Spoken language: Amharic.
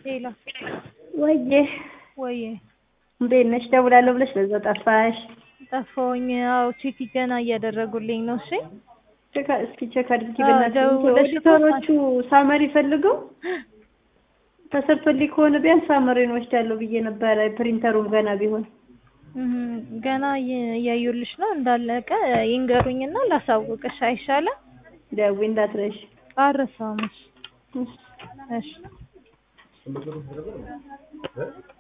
ሄሎ ወይዬ ወይዬ እንዴት ነሽ? ደውላለሁ ብለሽ በዛ ጠፋሽ። ጠፋሁኝ። አዎ ቼክ ገና እያደረጉልኝ ነው። እሺ እስኪ ቼክ አድርጊ በእናትሽ። ደውለሽ ኦዲተሮቹ ሳመሪ ፈልገው ተሰርቶልኝ ከሆነ ቢያንስ ሳመሪን ወስዳለሁ ብዬ ነበረ። ፕሪንተሩም ገና ቢሆን ገና እያዩልሽ ነው። እንዳለቀ ይንገሩኝና ላሳውቅሽ አይሻልም? ደውይ እንዳትረሽ። አልረሳውም። እሺ